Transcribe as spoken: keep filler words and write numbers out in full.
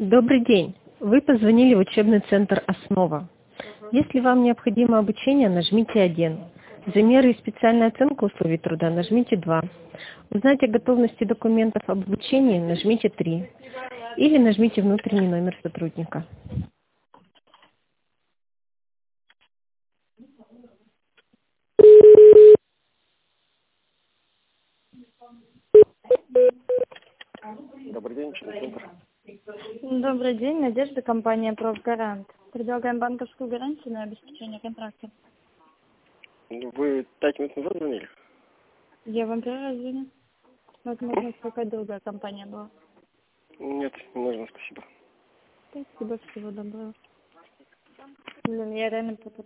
Добрый день. Вы позвонили в учебный центр «Основа». Если вам необходимо обучение, нажмите один. Замеры и специальная оценка условий труда нажмите два. Узнать о готовности документов об обучении нажмите три. Или нажмите внутренний номер сотрудника. Добрый день, учебный центр. Добрый день, Надежда, компания «Профгарант». Предлагаем банковскую гарантию на обеспечение контракта. Вы пять минут назад звонили? Я вам первый раз звоню. Возможно, какая другая компания была. Нет, не нужно, спасибо. Спасибо, всего доброго. Блин, я реально